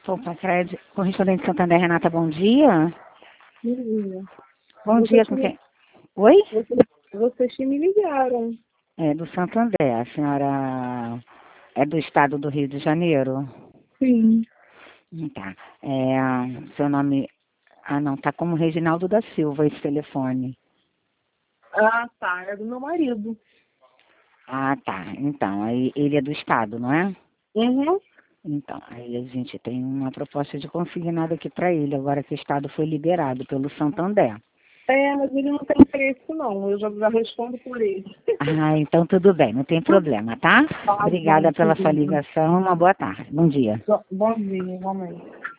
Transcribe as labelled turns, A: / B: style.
A: Opa, Fred, correspondente Santander, Renata, bom dia.
B: Menina,
A: Bom
B: vocês
A: dia,
B: que
A: com
B: me,
A: quem? Oi?
B: vocês que me ligaram.
A: É do Santander, a senhora é do estado do Rio de Janeiro?
B: Sim.
A: Tá. Seu nome... Ah, não, tá como Reginaldo da Silva esse telefone.
B: Ah, tá. É do meu marido.
A: Ah, tá. Então, aí ele é do estado, não é?
B: Uhum.
A: Então, aí a gente tem uma proposta de consignado aqui para ele, agora que o estado foi liberado pelo Santander.
B: Mas ele não tem interesse, não. Eu já respondo por ele.
A: Ah, então tudo bem, não tem problema, tá?
B: Tá bom,
A: Obrigada pela sua
B: querido.
A: ligação, uma boa tarde, bom dia.
B: Bom dia, igualmente.